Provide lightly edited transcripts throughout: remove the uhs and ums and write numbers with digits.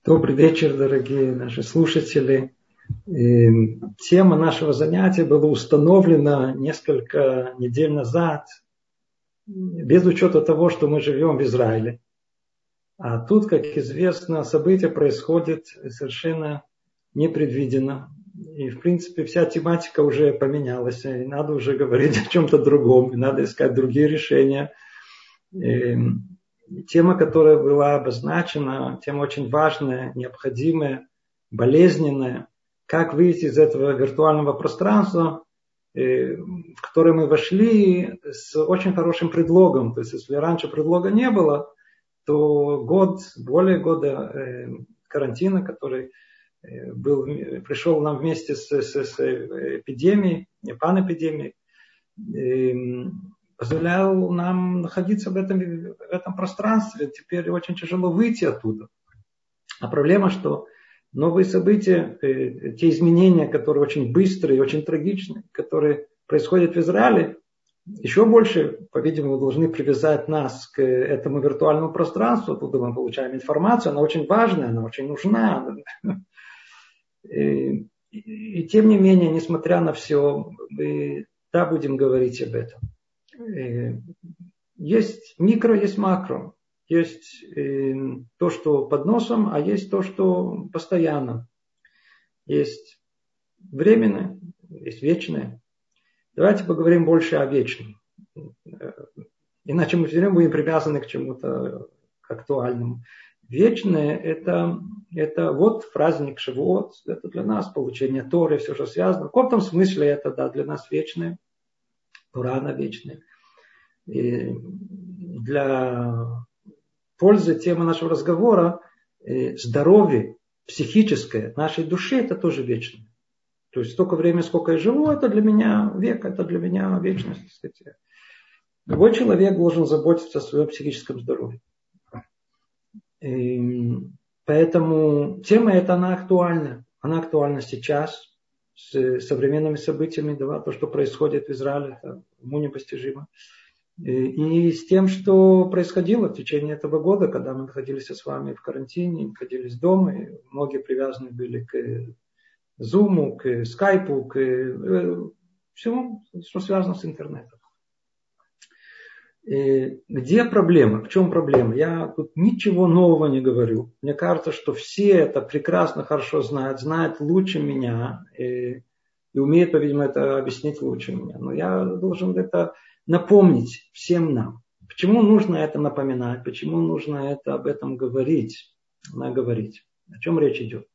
Добрый вечер, дорогие наши слушатели. Тема нашего занятия была установлена несколько недель назад, без учета того, что мы живем в Израиле. А тут, как известно, события происходят совершенно непредвиденно. И, в принципе, вся тематика уже поменялась. И надо уже говорить о чем-то другом, и надо искать другие решения. Тема, которая была обозначена, тема очень важная, необходимая, болезненная. Как выйти из этого виртуального пространства, в которое мы вошли с очень хорошим предлогом. То есть, если раньше предлога не было, то более года карантина, который пришел нам вместе с эпидемией, панэпидемией, позволял нам находиться в этом пространстве. Теперь очень тяжело выйти оттуда. А проблема, что новые события, те изменения, которые очень быстрые, очень трагичные, которые происходят в Израиле, еще больше, по-видимому, должны привязать нас к этому виртуальному пространству. Оттуда мы получаем информацию, она очень важная, она очень нужна. И тем не менее, несмотря на все, мы будем говорить об этом. Есть микро, есть макро. Есть то, что под носом, а есть то, что постоянно. Есть временное, есть вечное. Давайте поговорим больше о вечном. Иначе мы все время будем привязаны к чему-то актуальному. Вечное это вот праздник Шавуот, это для нас получение Торы, все, что связано. В каком-то смысле это для нас вечное. Тора, она вечная. И для пользы темы нашего разговора здоровье психическое нашей души это тоже вечно. То есть столько времени, сколько я живу, это для меня век, это для меня вечность. Так сказать. Любой человек должен заботиться о своем психическом здоровье. И поэтому тема эта, она актуальна. Она актуальна сейчас с современными событиями, да, то, что происходит в Израиле, это уму непостижимо. И с тем, что происходило в течение этого года, когда мы находились с вами в карантине, находились дома, и многие привязаны были к Zoom, к Skype, к всему, что связано с интернетом. И где проблема? В чем проблема? Я тут ничего нового не говорю. Мне кажется, что все это прекрасно, хорошо знают лучше меня и умеют, по-видимому, это объяснить лучше меня. Но я должен это напомнить всем нам. Почему нужно это напоминать? Почему нужно об этом говорить? О чем речь идет?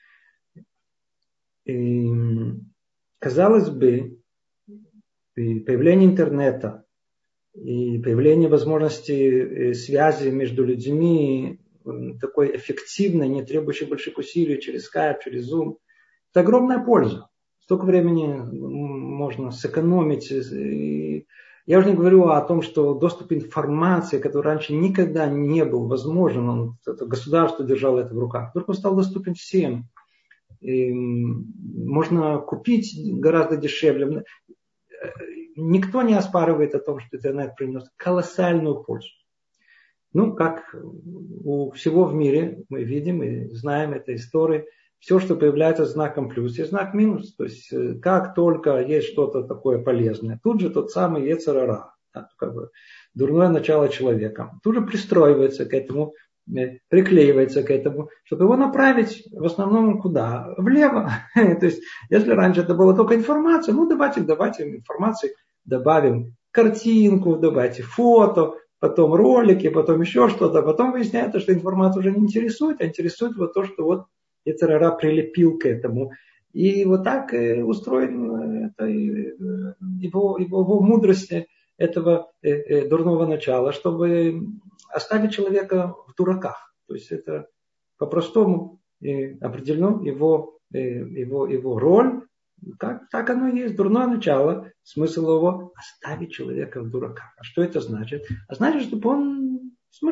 И, казалось бы, появление интернета и появление возможности связи между людьми, такой эффективной, не требующей больших усилий через Skype, через Zoom, это огромная польза. Столько времени можно сэкономить. Я уже не говорю о том, что доступ к информации, который раньше никогда не был возможен, это государство держало это в руках, вдруг он стал доступен всем. И можно купить гораздо дешевле. Никто не оспаривает о том, что интернет принес колоссальную пользу. Как у всего в мире, мы видим и знаем этой истории, все, что появляется знаком плюс, есть знак минус. То есть, как только есть что-то такое полезное, тут же тот самый йецер ара, дурное начало человека, тут же пристроивается к этому, приклеивается к этому, чтобы его направить в основном куда? Влево. То есть, если раньше это была только информация, давайте информации добавим картинку, давайте фото, потом ролики, потом еще что-то, потом выясняется, что информация уже не интересует, а интересует вот то, что вот йецер ара прилепил к этому. И вот так устроен это его мудрость этого дурного начала, чтобы оставить человека в дураках. То есть это по-простому определено его роль. Так оно и есть, дурное начало, смысл его оставить человека в дураках. А что это значит? А значит, чтобы он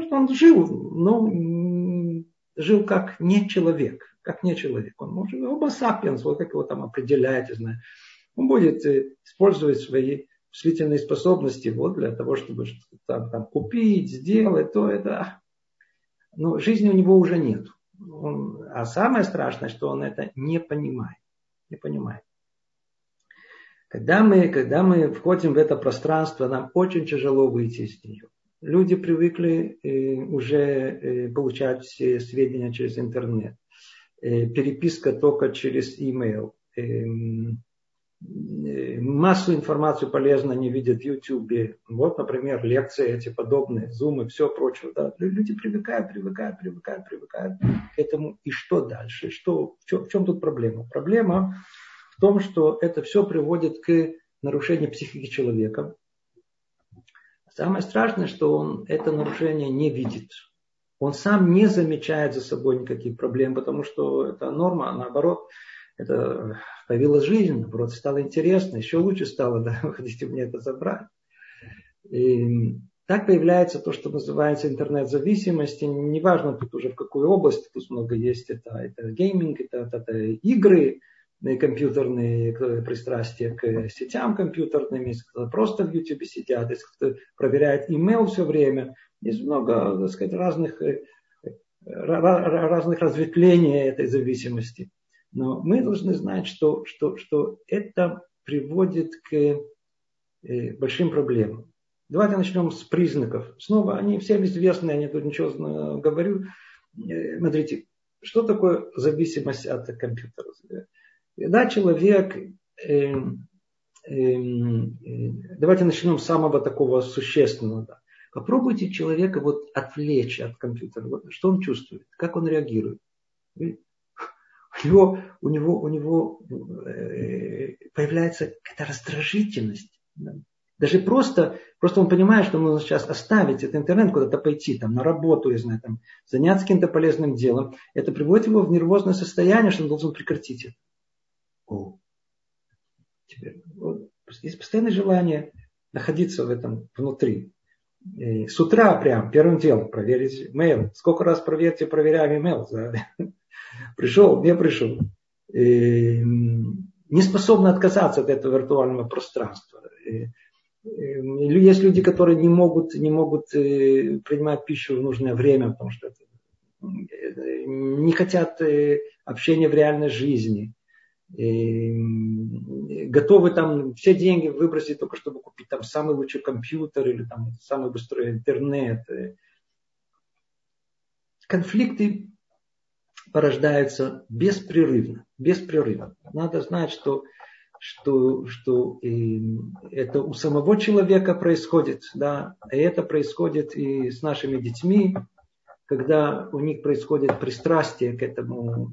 жил как не человек. Он может, homo sapiens, вот как его там определяют, я знаю. Он будет использовать свои мыслительные способности для того, чтобы там купить, сделать, то это. Но жизни у него уже нет. А самое страшное, что он это не понимает. Не понимает. Когда мы входим в это пространство, нам очень тяжело выйти из нее. Люди привыкли уже получать все сведения через интернет. Переписка только через email. Массу информации полезной они видят в YouTube. Вот, например, лекции эти подобные, Zoom и все прочее. Да. Люди привыкают к этому. И что дальше? В чем тут проблема? Проблема в том, что это все приводит к нарушению психики человека. Самое страшное, что он это нарушение не видит. Он сам не замечает за собой никаких проблем, потому что это норма, а наоборот, это появилась жизнь, наоборот, стало интересно, еще лучше стало, да, вы хотите мне это забрать. И так появляется то, что называется интернет-зависимость, неважно тут уже в какую область, тут много есть, это гейминг, это игры, компьютерные пристрастия к сетям компьютерным, если кто-то просто в YouTube сидят, если кто-то проверяет имейл все время, есть много, так сказать, разных разветвлений этой зависимости. Но мы должны знать, что это приводит к большим проблемам. Давайте начнем с признаков. Снова они всем известны, я не тут ничего говорю. Смотрите, что такое зависимость от компьютера? Когда человек, давайте начнем с самого такого существенного. Да. Попробуйте человека вот отвлечь от компьютера. Вот, что он чувствует, как он реагирует. У него появляется какая-то раздражительность. Даже просто он понимает, что нужно сейчас оставить этот интернет, куда-то пойти, там, на работу, я знаю, там, заняться каким-то полезным делом. Это приводит его в нервозное состояние, что он должен прекратить это. Теперь, вот, есть постоянное желание находиться в этом внутри. И с утра прям первым делом проверить имейл. Сколько раз проверяем имейл? Пришел, не пришел. Не способны отказаться от этого виртуального пространства. Есть люди, которые не могут принимать пищу в нужное время, потому что не хотят общения в реальной жизни. Готовы там все деньги выбросить только чтобы купить там самый лучший компьютер или там самый быстрый интернет. Конфликты порождаются беспрерывно. Надо знать, что это у самого человека происходит, да, и это происходит и с нашими детьми, когда у них происходит пристрастие к этому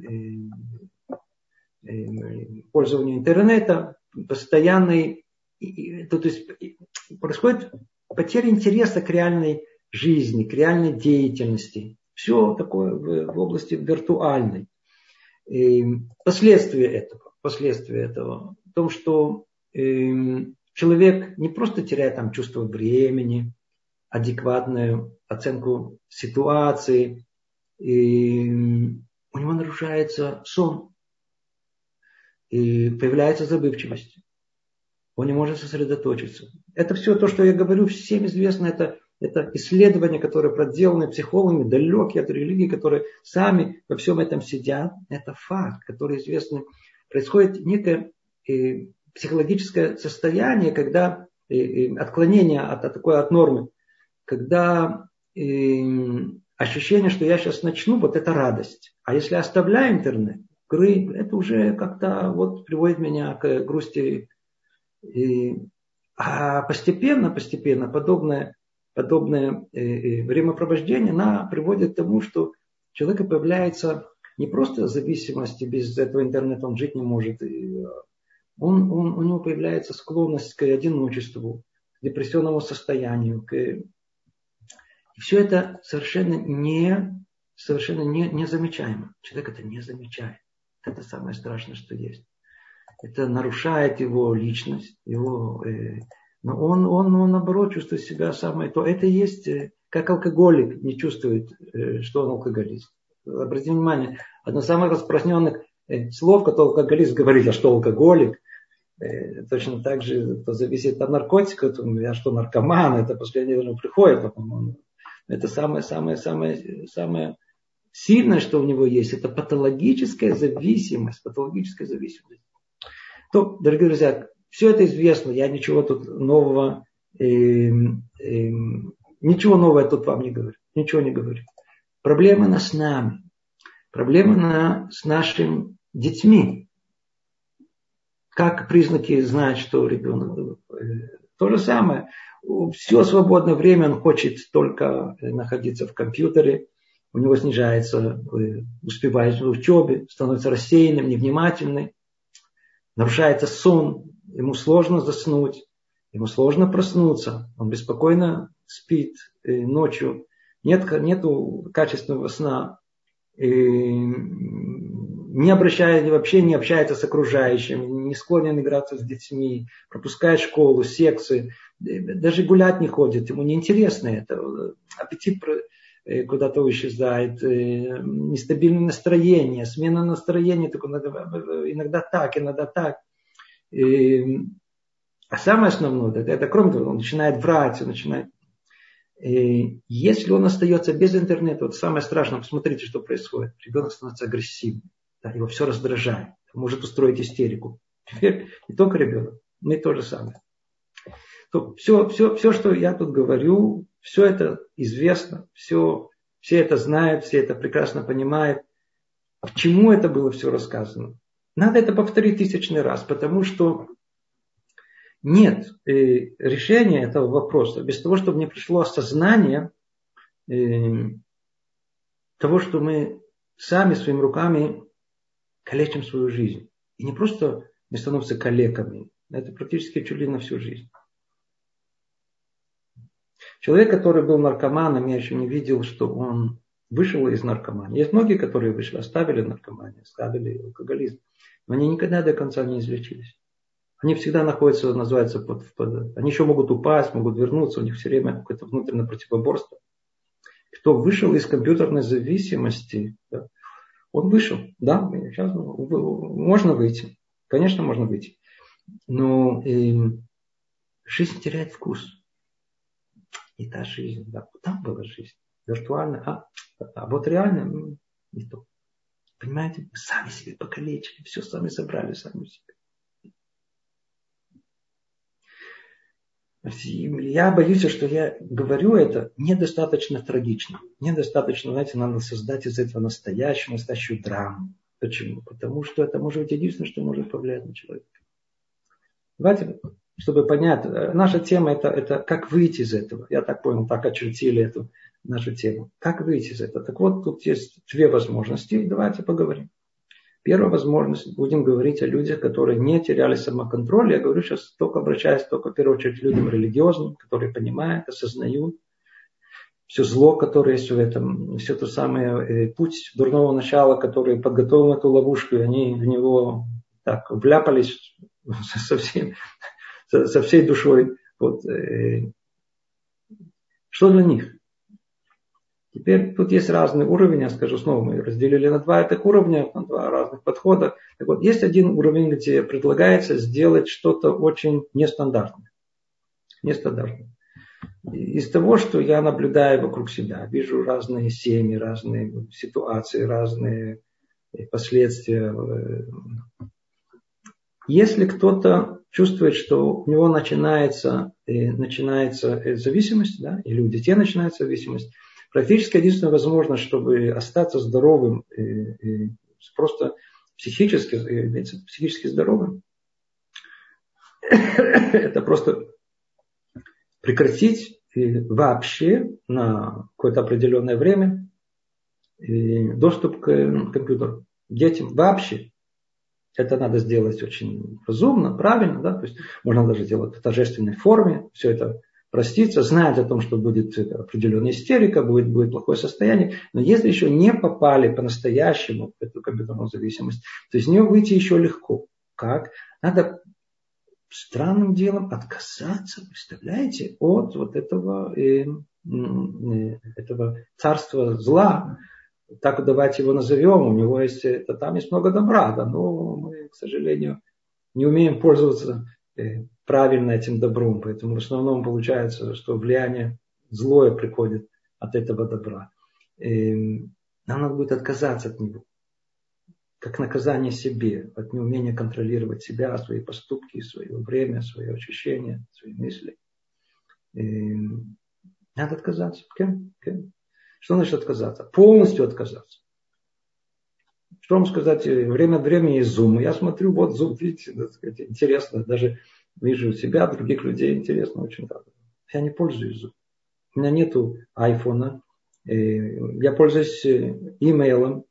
пользованию интернета, постоянный, то есть происходит потеря интереса к реальной жизни, к реальной деятельности. Все такое в области виртуальной. И последствия этого в том, что человек не просто теряет там чувство времени, адекватную оценку ситуации, и у него нарушается сон, и появляется забывчивость. Он не может сосредоточиться. Это все то, что я говорю, всем известно, это исследования, которые проделаны психологами, далекие от религии, которые сами во всем этом сидят. Это факт, который известный. Происходит некое психологическое состояние, когда отклонение от нормы, когда ощущение, что я сейчас начну, вот это радость. А если оставляю интернет, это уже как-то вот приводит меня к грусти. А постепенно подобное времяпровождение, она приводит к тому, что у человека появляется не просто зависимость, без этого интернета он жить не может. У него появляется склонность к одиночеству, к депрессионному состоянию. И все это совершенно незамечаемо. Человек это не замечает. Это самое страшное, что есть. Это нарушает его личность, но он наоборот чувствует себя самое то. Это есть, как алкоголик не чувствует, что он алкоголист. Обратите внимание, одно из самых распространенных слов, которые алкоголист говорит, а что алкоголик, точно так же это зависит от наркотиков, а что наркоман, это последнее приходит, это самое сильное, что у него есть, это патологическая зависимость. Патологическая зависимость. То, дорогие друзья, все это известно. Я ничего тут нового, ничего нового я тут вам не говорю. Ничего не говорю. Проблема с нами. Проблема с нашими детьми. Как признаки знать, что ребенок... То же самое. Все свободное время он хочет только находиться в компьютере. У него снижается успеваемость в учебе, становится рассеянным, невнимательным. Нарушается сон. Ему сложно заснуть. Ему сложно проснуться. Он беспокойно спит ночью. Нету качественного сна. Не общается с окружающим, не склонен играться с детьми, пропускает школу, секции, даже гулять не ходит, ему неинтересно это, аппетит куда-то исчезает, нестабильное настроение, смена настроения, иногда так. А самое основное, это кроме того, он начинает врать, если он остается без интернета, вот самое страшное, посмотрите, что происходит. Ребенок становится агрессивным, да, его все раздражает, может устроить истерику. Теперь не только ребенок, но и то же самое. Все, что я тут говорю, все это известно, все это знают, все это прекрасно понимают. К чему это было все рассказано? Надо это повторить 1000 раз, потому что нет решения этого вопроса без того, чтобы не пришло осознание того, что мы сами своими руками калечим свою жизнь. И не просто мы становимся калеками, это практически чуть ли на всю жизнь. Человек, который был наркоманом, я еще не видел, что он вышел из наркомании. Есть многие, которые вышли, оставили наркоманию, оставили алкоголизм, но они никогда до конца не излечились. Они всегда находятся, называется, они еще могут упасть, могут вернуться, у них все время какое-то внутреннее противоборство. Кто вышел из компьютерной зависимости, да, он вышел, да, сейчас можно выйти, конечно, можно выйти, но жизнь теряет вкус. И та жизнь, да, там была жизнь, виртуальная, а вот реально не то. Понимаете, мы сами себе покалечили, все сами собрали, сами себе. Я боюсь, что я говорю это недостаточно трагично. Недостаточно, знаете, надо создать из этого настоящую драму. Почему? Потому что это может быть единственное, что может повлиять на человека. Давайте, чтобы понять, наша тема это как выйти из этого. Я так понял, так очертили эту нашу тему. Как выйти из этого? Так вот, тут есть 2 возможности. Давайте поговорим. Первая возможность, будем говорить о людях, которые не теряли самоконтроль. Я говорю сейчас обращаясь в первую очередь к людям религиозным, которые понимают, осознают все зло, которое есть в этом, все то самое путь дурного начала, который подготовил эту ловушку, и они в него так вляпались со всей душой. Вот. Что для них? Теперь тут есть разный уровень, я скажу снова, мы разделили на 2 этих уровня, на 2 разных подхода. Так вот, есть один уровень, где предлагается сделать что-то очень нестандартное. Из того, что я наблюдаю вокруг себя, вижу разные семьи, разные ситуации, разные последствия. Если кто-то чувствует, что у него начинается зависимость, да, или у детей начинается зависимость, практически единственная возможность, чтобы остаться здоровым, просто психически здоровым, это просто прекратить вообще на какое-то определенное время доступ к компьютеру. Детям вообще. Это надо сделать очень разумно, правильно, да? То есть можно даже делать в торжественной форме, все это проститься, знать о том, что будет определенная истерика, будет плохое состояние. Но если еще не попали по-настоящему в эту компьютерную зависимость, то из нее выйти еще легко. Как? Надо странным делом отказаться, представляете, от вот этого царства зла. Так давайте его назовем. У него есть, там есть много добра, да, но мы, к сожалению, не умеем пользоваться правильно этим добром. Поэтому в основном получается, что влияние злое приходит от этого добра. Нам надо будет отказаться от него. Как наказание себе, от неумения контролировать себя, свои поступки, свое время, свои ощущения, свои мысли. И надо отказаться. Okay. Что значит отказаться? Полностью отказаться. Что вам сказать? Время от времени есть Zoom. Я смотрю, вот Zoom, видите, так сказать, интересно. Даже вижу себя, других людей, интересно очень. Я не пользуюсь Zoom. У меня нету айфона. Я пользуюсь имейлом.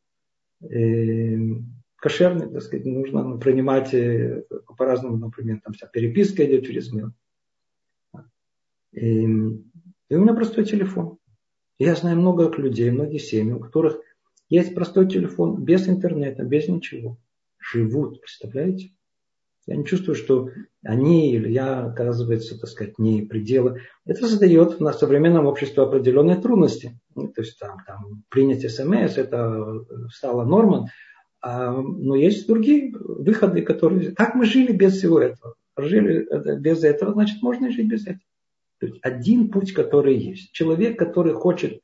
Кошерный, так сказать, нужно принимать по-разному, например, там вся переписка идет через mail. И у меня простой телефон. Я знаю много людей, многие семьи, у которых есть простой телефон, без интернета, без ничего. Живут, представляете? Я не чувствую, что они или я, оказывается, так сказать, не пределы. Это создает на современном обществе определенные трудности. То есть там принять СМС, это стало нормой. Но есть другие выходы, которые... Как мы жили без всего этого? Жили без этого, значит, можно и жить без этого. То есть один путь, который есть. Человек, который хочет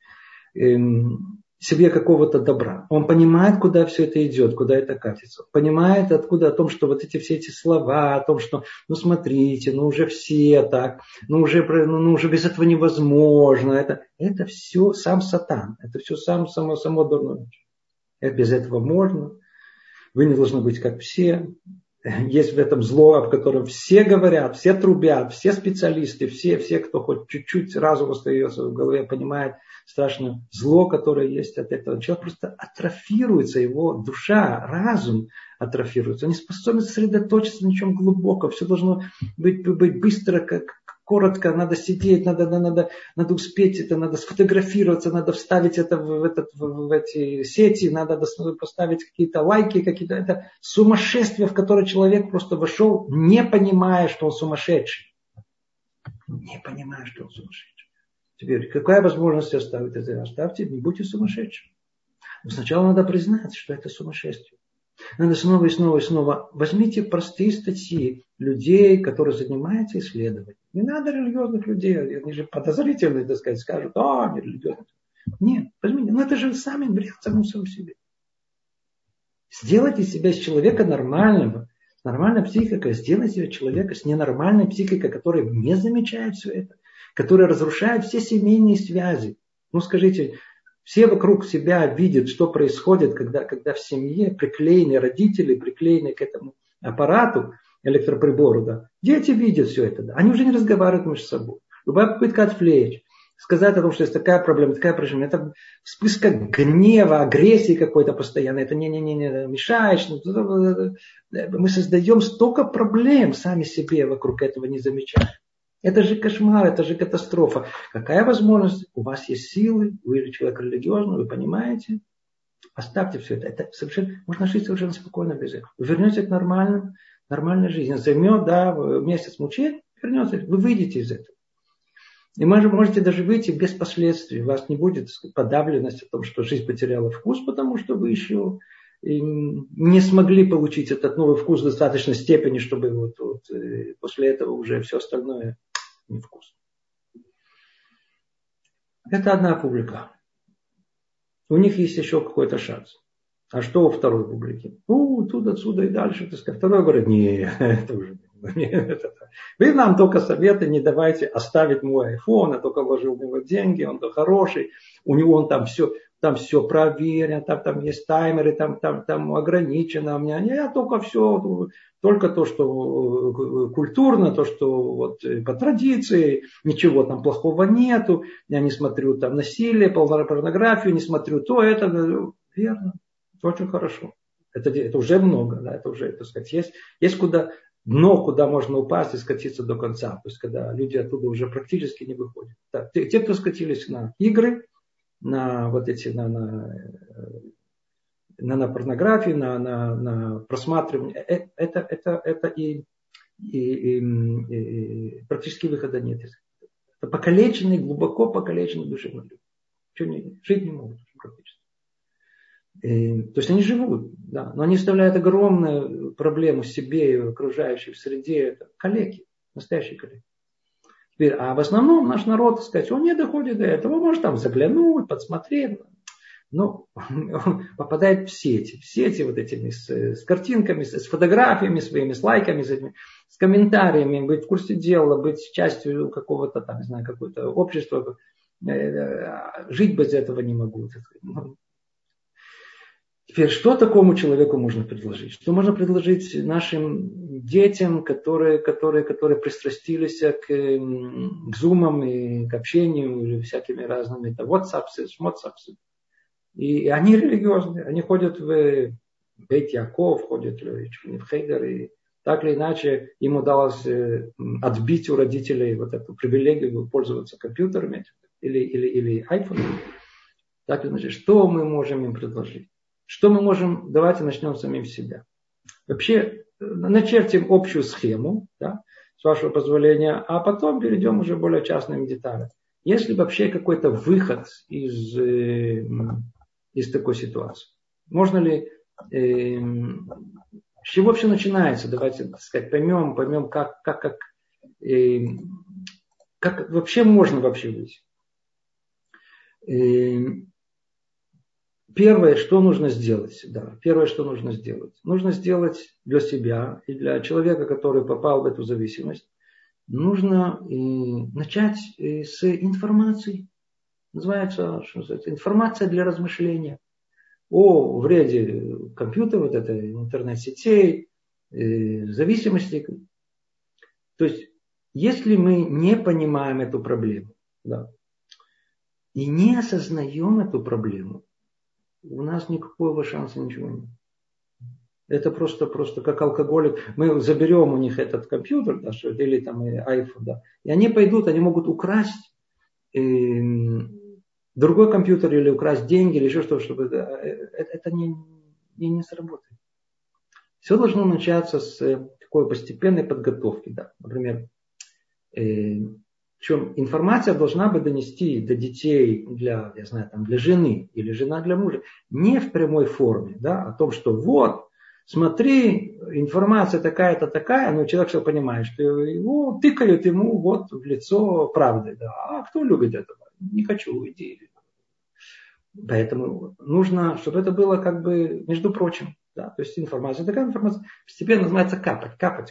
себе какого-то добра. Он понимает, куда все это идет, куда это катится. Понимает, откуда, о том, что вот все эти слова, о том, что, ну смотрите, ну уже все так, ну уже без этого невозможно. Это все сам сатан. Это все само дурное. Без этого можно. Вы не должны быть как все. Есть в этом зло, о котором все говорят, все трубят, все специалисты, все, кто хоть чуть-чуть разум остается в голове, понимает страшное зло, которое есть от этого. Человек просто атрофируется, его душа, разум атрофируется. Он не способен сосредоточиться на чем глубоком. Все должно быть быстро, как коротко, надо сидеть, надо успеть это, надо сфотографироваться, надо вставить это в эти сети, надо поставить какие-то лайки, какие-то. Это сумасшествие, в которое человек просто вошел, не понимая, что он сумасшедший. Не понимая, что он сумасшедший. Теперь, какая возможность оставить это? Оставьте, не будьте сумасшедшим. Но сначала надо признать, что это сумасшествие. Надо снова и снова. Возьмите простые статьи людей, которые занимаются исследованием. Не надо религиозных людей. Они же подозрительные, так сказать, скажут, они религиозные. Нет, возьмите. Но это же сами бред самому себе. Сделайте себя из человека нормального. Нормальная психика. Сделайте человека с ненормальной психикой, который не замечает все это. Который разрушает все семейные связи. Ну скажите, все вокруг себя видят, что происходит, когда в семье приклеены родители, приклеены к этому аппарату, электроприбору. Да. Дети видят все это. Да. Они уже не разговаривают между собой. Любая попытка отвлечь, сказать о том, что есть такая проблема, это вспышка гнева, агрессии какой-то постоянно. Это не мешаешь. Мы создаем столько проблем сами себе вокруг этого, не замечая. Это же кошмар, это же катастрофа. Какая возможность? У вас есть силы, вы человек религиозный, вы понимаете. Оставьте все это. Это совершенно, можно жить совершенно спокойно без этого. Вы вернетесь к нормальной жизни. Займет, месяц мучить, вернется, вы выйдете из этого. И вы можете даже выйти без последствий. У вас не будет подавленности о том, что жизнь потеряла вкус, потому что вы еще не смогли получить этот новый вкус в достаточной степени, чтобы после этого уже все остальное невкусно. Это одна публика. У них есть еще какой-то шанс. А что у второй публики? Тут, отсюда и дальше. Второй говорит, нет, это уже нет. Вы нам только советы не давайте оставить мой iPhone, я только вложил в него деньги, он-то хороший, у него он там все проверено, там есть таймеры, там ограничено. У меня я только то, что культурно, то, что по традиции, ничего там плохого нету. Я не смотрю там насилие, порнографию, не смотрю то, это. Верно, очень хорошо. Это уже много, да, это уже, так сказать, есть дно, куда можно упасть и скатиться до конца. То есть, когда люди оттуда уже практически не выходят. Так, те, кто скатились на игры, на на порнографию, на просматривание, это и практически выхода нет. Это покалеченные, глубоко покалеченные душевные люди. Жить не могут практически. То есть они живут, да, но они оставляют огромную проблему себе и окружающей в среде. Это калеки, настоящие калеки. А в основном наш народ, так сказать, он не доходит до этого. Может там заглянуть, подсмотреть. но он попадает в сети вот этими с картинками, с фотографиями своими, с лайками, с комментариями, быть в курсе дела, быть частью какого-то там, не знаю, какого-то общества. Жить без этого не могу. Теперь, что такому человеку можно предложить? Что можно предложить нашим детям, которые пристрастились к зумам и к общению, или всякими разными WhatsApp, шмотсапсы. И они религиозные, они ходят в Бейт Яков, ходят в Хейдер, и так или иначе им удалось отбить у родителей вот эту привилегию пользоваться компьютерами или айфоном. Так или иначе, что мы можем им предложить? Что мы можем? Давайте начнем с самим себя. Вообще, начертим общую схему, да, с вашего позволения, а потом перейдем уже более частным деталям. Есть ли вообще какой-то выход из такой ситуации? Можно ли... с чего все начинается? Давайте, так сказать, поймем, как вообще можно вообще выйти. Первое, что нужно сделать, нужно сделать для себя и для человека, который попал в эту зависимость, нужно начать с информации. Называется информация для размышления о вреде компьютера, вот этой интернет-сетей, зависимости. То есть, если мы не понимаем эту проблему, да, и не осознаем эту проблему, у нас никакого шанса ничего нет. Это просто как алкоголик. Мы заберем у них этот компьютер, да, или там iPhone, да, и они пойдут, они могут украсть другой компьютер или украсть деньги, или еще что-то, чтобы это не сработает. Все должно начаться с такой постепенной подготовки. Да. Например, причем информация должна бы донести до детей, для жены или жена для мужа, не в прямой форме, да, о том, что вот, смотри, информация такая-то такая, но человек все понимает, что его тыкают ему вот в лицо правдой. Да. А кто любит этого? Не хочу, уйди. Поэтому нужно, чтобы это было как бы между прочим. Да, то есть такая информация постепенно называется капать.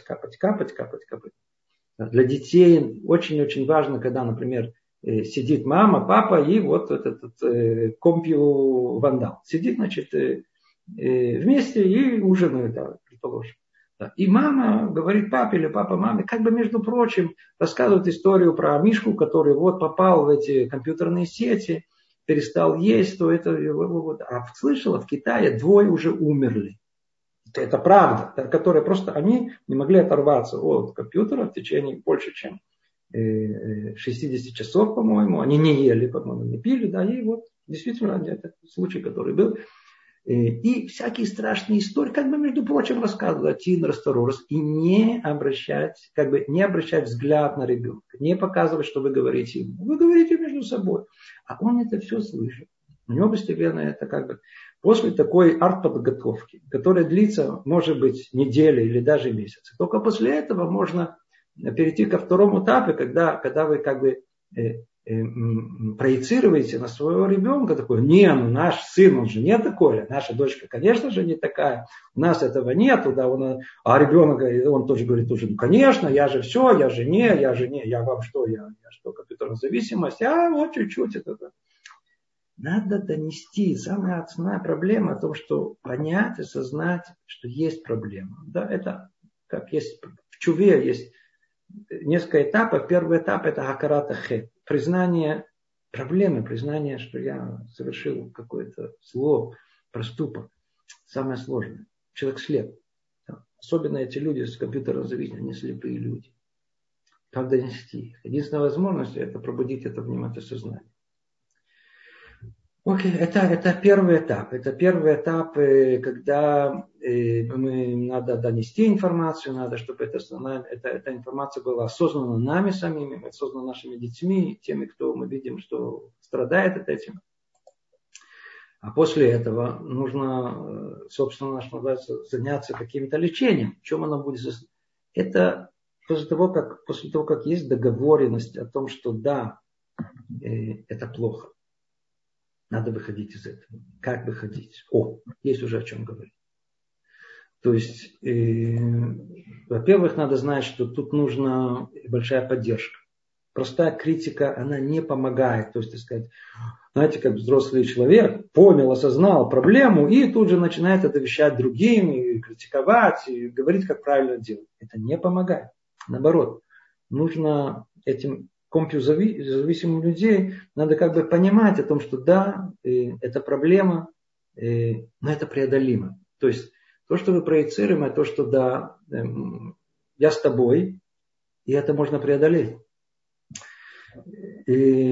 Для детей очень-очень важно, когда, например, сидит мама, папа и вот этот компью-вандал. Сидит, значит, вместе и ужинают, да, предположим. Да. И мама говорит папе или папа маме, как бы между прочим, рассказывает историю про Мишку, который вот попал в эти компьютерные сети, перестал есть, то это... А слышала, в Китае 2 уже умерли. Это правда, которые просто они не могли оторваться от компьютера в течение больше, чем 60 часов, по-моему. Они не ели, по-моему, не пили, да, и вот действительно это случай, который был. И всякие страшные истории, как бы, между прочим, рассказывают Тин Расторорос, и не обращать взгляд на ребенка, не показывать, что вы говорите ему. Вы говорите между собой, а он это все слышит. У него постепенно это как бы после такой артподготовки, которая длится, может быть, недели или даже месяцы. Только после этого можно перейти ко второму этапу, когда вы как бы проецируете на своего ребенка такой, наш сын, он же не такой, наша дочка, конечно же, не такая, у нас этого нету, да, а ребенок, он тоже говорит, конечно, я же не, я вам что, я что, компьютерная зависимость, вот чуть-чуть это. Надо донести, самая основная проблема о том, что понять и осознать, что есть проблема. Да, это как есть в чуве, есть несколько этапов. Первый этап это хакарата хет, признание проблемы, признание, что я совершил какое-то зло, проступок. Самое сложное. Человек слеп. Да. Особенно эти люди с компьютером зависимы, они слепые люди. Как донести их? Единственная возможность это пробудить это внимание сознания. Окей, это первый этап. Это первый этап, когда надо донести информацию, надо, чтобы эта информация была осознана нами самими, осознана нашими детьми, теми, кто мы видим, что страдает от этим. А после этого нужно, собственно, заняться каким-то лечением. В чем оно будет? Это после того, как есть договоренность о том, что да, это плохо. Надо выходить из этого. Как выходить? Есть уже о чем говорить. То есть, во-первых, надо знать, что тут нужна большая поддержка. Простая критика, она не помогает. То есть, так сказать, знаете, как взрослый человек понял, осознал проблему и тут же начинает это вещать другим, и критиковать, и говорить, как правильно делать. Это не помогает. Наоборот, нужно этим компьютерзависимым людей, надо как бы понимать о том, что да, это проблема, но это преодолимо. То есть, то, что мы проецируем, это то, что да, я с тобой, и это можно преодолеть. И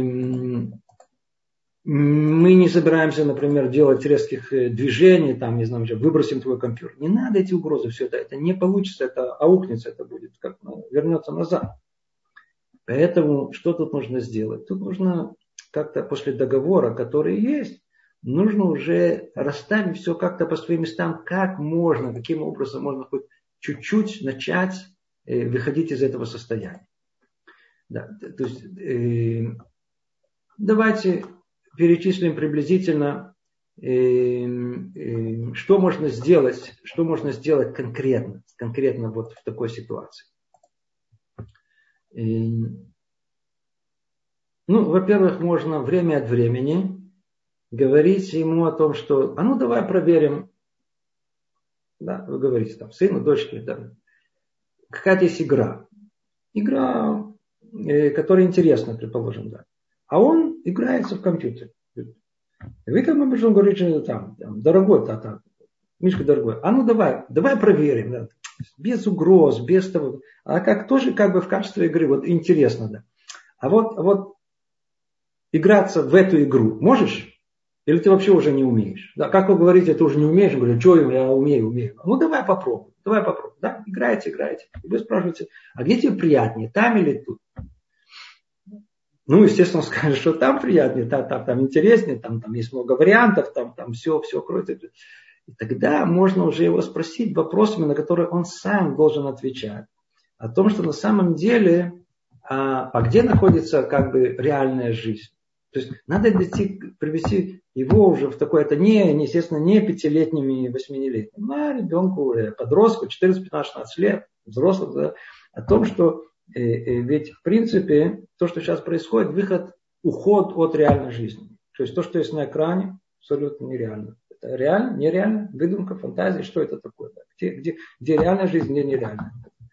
мы не собираемся, например, делать резких движений, там, не знаю, выбросим твой компьютер. Не надо эти угрозы, все это не получится, это аукнется, это будет, как вернется назад. Поэтому что тут нужно сделать? Тут нужно как-то после договора, который есть, нужно уже расставить все как-то по своим местам, как можно, каким образом можно хоть чуть-чуть начать выходить из этого состояния. Да, то есть, давайте перечислим приблизительно, что можно сделать конкретно вот в такой ситуации. Во-первых, можно время от времени говорить ему о том, что, давай проверим, да, вы говорите там, сыну, дочке, да, какая-то есть игра, которая интересна, предположим, да, а он играется в компьютер. Вы как бы можете говорить, что там дорогой, Мишка дорогой, давай проверим, да, без угроз, без того, а как тоже как бы в качестве игры, вот интересно, да. А вот играться в эту игру можешь? Или ты вообще уже не умеешь? Да, как вы говорите, ты уже не умеешь? Я говорю, что я умею. Давай попробуй. Да, играете. И вы спрашиваете, а где тебе приятнее, там или тут? Естественно, скажешь, что там приятнее, там интереснее, там есть много вариантов, там все кроется. И тогда можно уже его спросить вопросами, на которые он сам должен отвечать. О том, что на самом деле, где находится как бы реальная жизнь. То есть надо привести его уже в такое, это естественно, не 5-летним и 8-летним, а ребенку, подростку, 14-15-16 лет, взрослым, да, о том, что ведь в принципе то, что сейчас происходит, уход от реальной жизни. То есть то, что есть на экране, абсолютно нереально. Это реально, нереально, выдумка, фантазия, что это такое? Где реальная жизнь, где нереальная.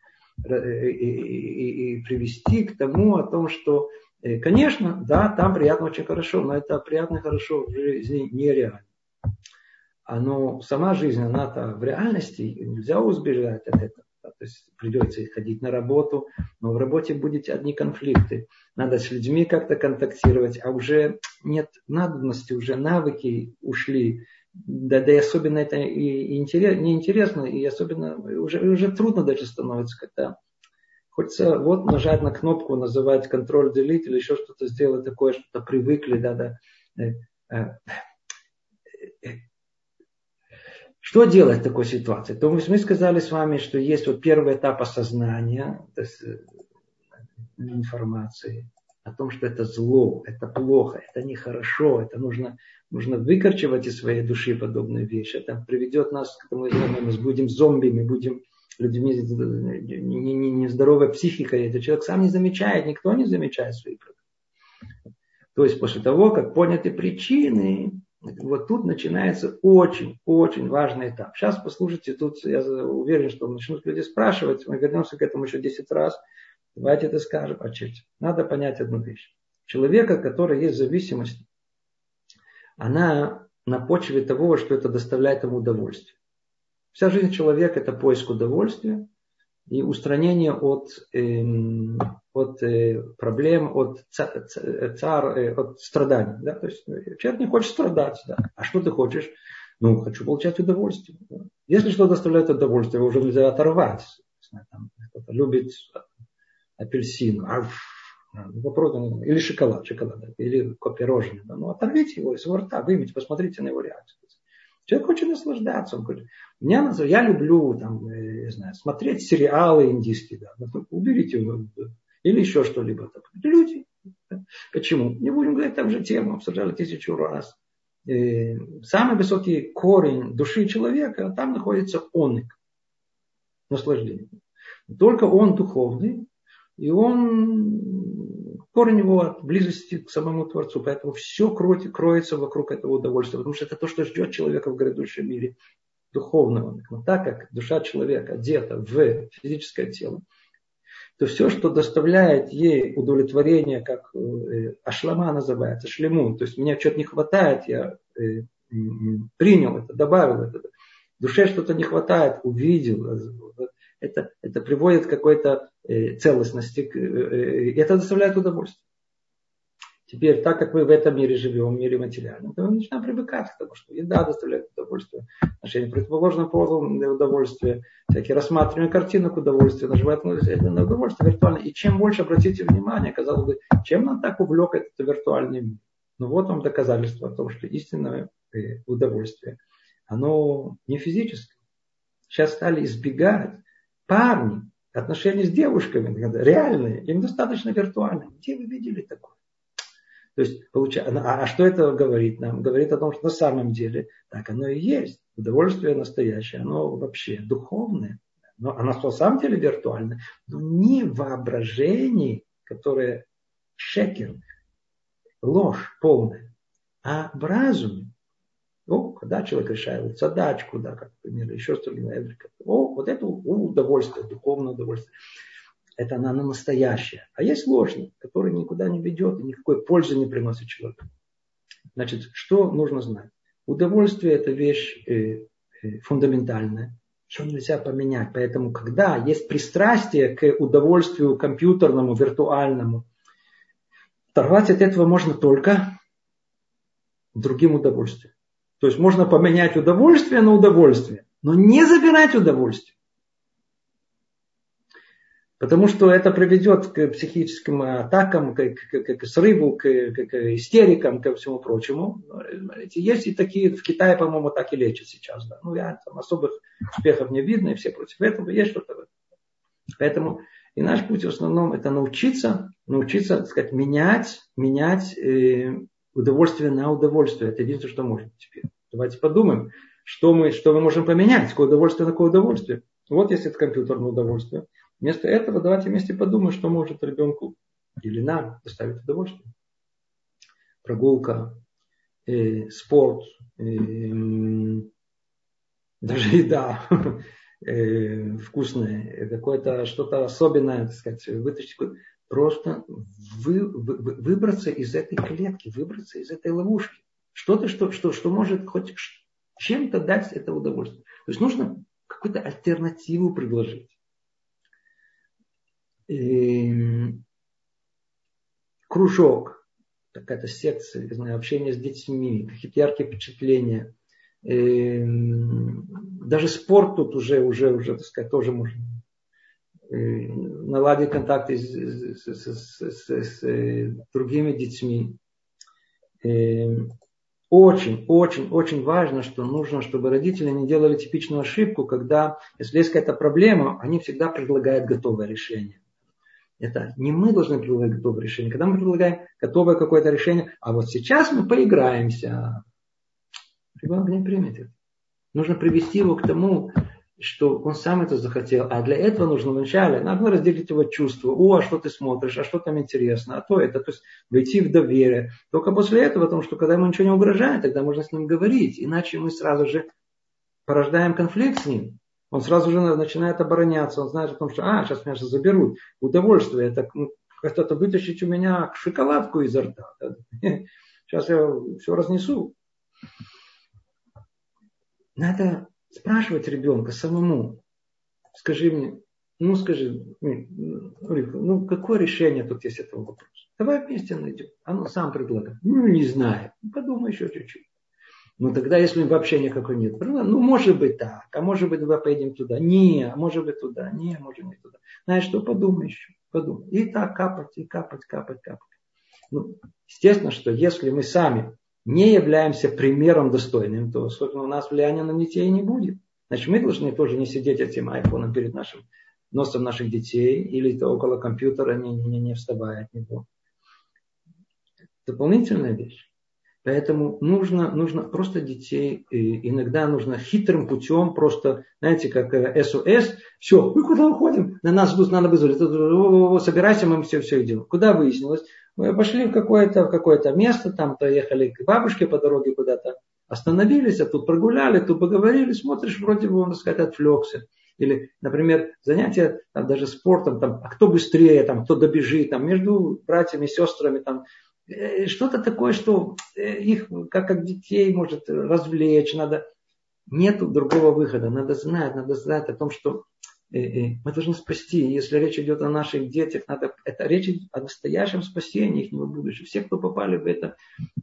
И привести к тому о том, что, конечно, да, там приятно очень хорошо, но это приятно и хорошо в жизни нереально. Сама жизнь, она-то в реальности, нельзя избежать от этого. То есть придется ходить на работу, но в работе будут одни конфликты. Надо с людьми как-то контактировать, а уже нет надобности, уже навыки ушли. Да и особенно это неинтересно, и особенно уже трудно даже становится, когда хочется нажать на кнопку, называть Ctrl-Delete или еще что-то сделать такое, что-то привыкли, да. Что делать в такой ситуации? То мы сказали с вами, что есть первый этап осознания, то есть информации о том, что это зло, это плохо, это нехорошо, это нужно выкорчевать из своей души подобные вещи. Это приведет нас к тому, мы будем зомби, мы будем людьми нездоровой психикой. Этот человек сам не замечает, никто не замечает свои проблемы. То есть после того, как поняты причины, тут начинается очень важный этап. Сейчас послушайте, тут я уверен, что начнут люди спрашивать, мы вернемся к этому еще 10 раз. Давайте это скажем. Надо понять одну вещь. Человека, который есть зависимость, она на почве того, что это доставляет ему удовольствие. Вся жизнь человека – это поиск удовольствия и устранение от проблем, от страданий. Да? То есть человек не хочет страдать. Да? А что ты хочешь? Хочу получать удовольствие. Да? Если что доставляет удовольствие, его уже нельзя оторвать. Кто-то любит апельсин, или шоколад, или пирожное. Да? Оторвите его из его рта, вымите, посмотрите на его реакцию. Человек хочет наслаждаться. Он говорит, я люблю смотреть сериалы индийские. Да. Уберите его. Или еще что-либо. Люди. Почему? Не будем говорить, там же тему обсуждали 1000 раз. самый высокий корень души человека, там находится онник, наслаждение. Только он духовный, и корень его от близости к самому Творцу. Поэтому все кроется вокруг этого удовольствия. Потому что это то, что ждет человека в грядущем мире духовного. Но так как душа человека одета в физическое тело, то все, что доставляет ей удовлетворение, как ашлама называется, шлему, то есть мне что-то не хватает, я принял это, добавил это. Душе что-то не хватает, увидел. Это приводит к какой-то целостности. И это доставляет удовольствие. Теперь, так как мы в этом мире живем, в мире материальном, то мы начинаем привыкать к тому, что еда доставляет удовольствие, отношение к противоположному полу удовольствие, всякие рассматривания картинок удовольствие, нажимают на удовольствие виртуальное. И чем больше, обратите внимание, казалось бы, чем нам так увлек этот виртуальный мир? Ну вот вам доказательство о том, что истинное удовольствие, оно не физическое. Сейчас стали избегать парни, отношения с девушками, реальные, им достаточно виртуальные. Где вы видели такое? То есть, а что это говорит нам? Говорит о том, что на самом деле так оно и есть. Удовольствие настоящее, оно вообще духовное. Но оно на самом деле виртуальное. Но не в воображении, которое шекер, ложь полная, а в разуме. Когда человек решает задачку, да, как, например, еще что-то, вот это удовольствие, духовное удовольствие. Это оно настоящее. А есть ложное, которое никуда не ведет и никакой пользы не приносит человеку. Значит, что нужно знать? Удовольствие – это вещь фундаментальная, что нельзя поменять. Поэтому, когда есть пристрастие к удовольствию компьютерному, виртуальному, оторвать от этого можно только другим удовольствием. То есть можно поменять удовольствие на удовольствие, но не забирать удовольствие. Потому что это приведет к психическим атакам, к срыву, к истерикам, ко всему прочему. Есть и такие, в Китае, по-моему, так и лечат сейчас. Да. Там особых успехов не видно, и все против этого, есть что-то в этом. Поэтому и наш путь в основном это научиться, так сказать, менять удовольствие на удовольствие. Это единственное, что можно теперь. Давайте подумаем, что мы можем поменять, какое удовольствие на какое удовольствие. Вот есть это компьютерное удовольствие. Вместо этого давайте вместе подумаем, что может ребенку или нам доставить удовольствие. Прогулка, спорт, даже еда вкусная, какое-то что-то особенное, так сказать, вытащить. Просто выбраться из этой клетки, выбраться из этой ловушки. Что-то, что может хоть чем-то дать это удовольствие. То есть нужно какую-то альтернативу предложить. Кружок, какая-то секция, не знаю, общение с детьми, какие-то яркие впечатления. Даже спорт тут уже, так сказать, тоже можно. Наладить контакты с другими детьми. Очень, очень, очень важно, что нужно, чтобы родители не делали типичную ошибку, когда, если есть какая-то проблема, они всегда предлагают готовое решение. Это не мы должны предлагать готовое решение. Когда мы предлагаем готовое какое-то решение, а вот сейчас мы поиграемся, ребенок не примет это. Нужно привести его к тому, что он сам это захотел. А для этого нужно вначале, надо разделить его чувства. А что ты смотришь, а что там интересно, а то это. То есть войти в доверие. Только после этого, потому что когда ему ничего не угрожает, тогда можно с ним говорить. Иначе мы сразу же порождаем конфликт с ним. Он сразу же начинает обороняться. Он знает о том, что сейчас меня же заберут. Удовольствие. Это хотят вытащить у меня шоколадку изо рта. Сейчас я все разнесу. Надо спрашивать ребенка самому. Скажи мне, какое решение тут есть этого вопроса? Давай вместе найдем. Оно сам предлагает. Не знаю. Подумай еще чуть-чуть. Но тогда, если вообще никакой нет, может быть так, а может быть, давай поедем туда. Не, может быть туда, не, может быть туда. Знаешь что, подумай еще, подумай. И так капать. Естественно, что если мы сами не являемся примером достойным, то, собственно, у нас влияния на детей не будет. Значит, мы должны тоже не сидеть этим айфоном перед нашим носом наших детей или около компьютера, не вставая от него. Дополнительная вещь. Поэтому нужно просто детей, иногда нужно хитрым путем, просто, знаете, как СОС, все, мы куда уходим? На нас надо вызвать, собирайся, мы все идем. Куда выяснилось? Мы пошли в какое-то место, там поехали к бабушке по дороге куда-то, остановились, а тут прогуляли, тут поговорили, смотришь, вроде бы, он, так сказать, отвлекся. Или, например, занятия там, даже спортом, там, а кто быстрее, там, кто добежит, там, между братьями, сестрами, там, что-то такое, что их, как детей, может развлечь. Нету другого выхода. Надо знать о том, что мы должны спасти. Если речь идет о наших детях, это речь идет о настоящем спасении их будущего. Все, кто попали в это,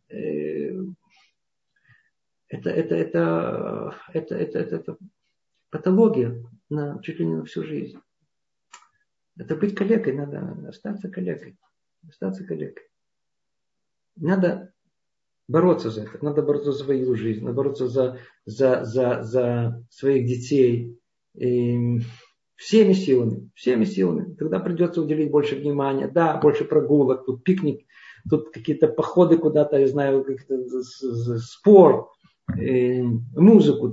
это патология чуть ли не на всю жизнь. Это быть калекой, надо остаться калекой. Надо бороться за это. Надо бороться за свою жизнь. Надо бороться за своих детей. И всеми силами. Тогда придется уделить больше внимания. Да, больше прогулок. Тут пикник. Тут какие-то походы куда-то, я знаю, спорт, музыку.